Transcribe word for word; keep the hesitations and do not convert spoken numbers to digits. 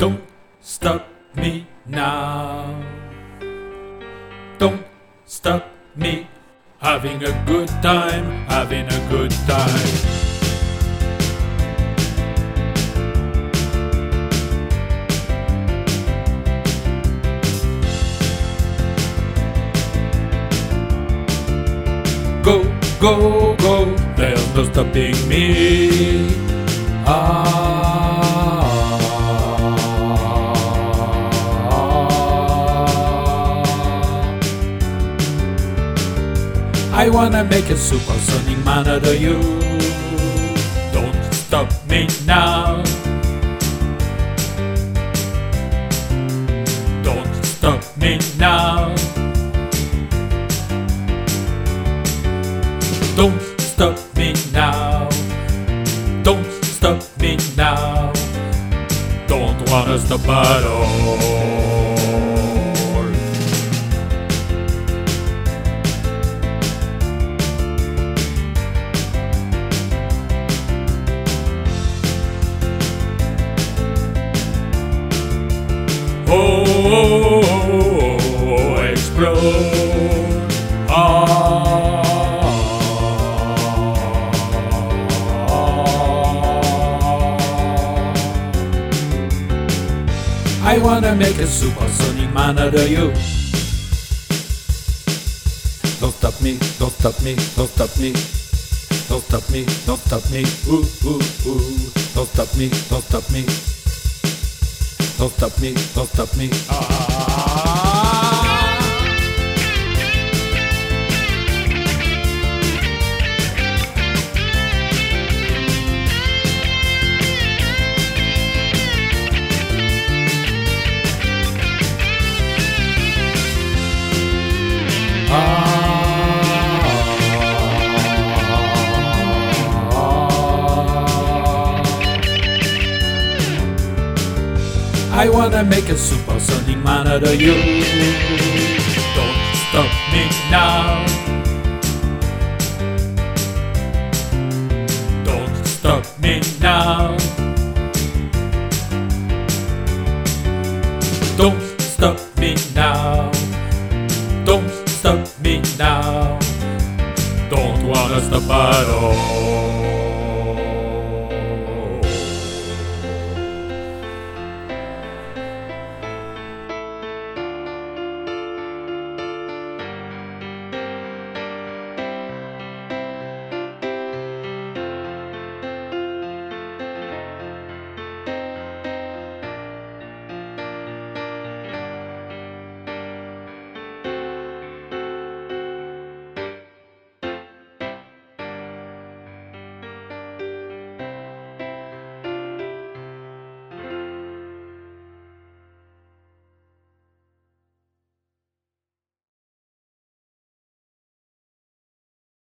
Don't stop me now. Don't stop me having a good time, having a good time. Go, go, go, there's no stopping me. Ah. I wanna make a supersonic man out of you. Don't stop me now. Don't stop me now. Don't stop me now. Don't stop me now. Don't wanna stop at all. Oh, oh, oh, oh, explode. Ah. I wanna make a supersonic man out of you. Don't stop me, don't stop me, don't stop me. Don't stop me, don't stop me, ooh, ooh, ooh. Don't stop me, don't stop me. Don't stop me, don't stop me. Ah. I wanna make a supersonic man out of you. Don't stop me now. Don't stop me now. Don't stop me now. Don't stop me now. Don't wanna stop at all.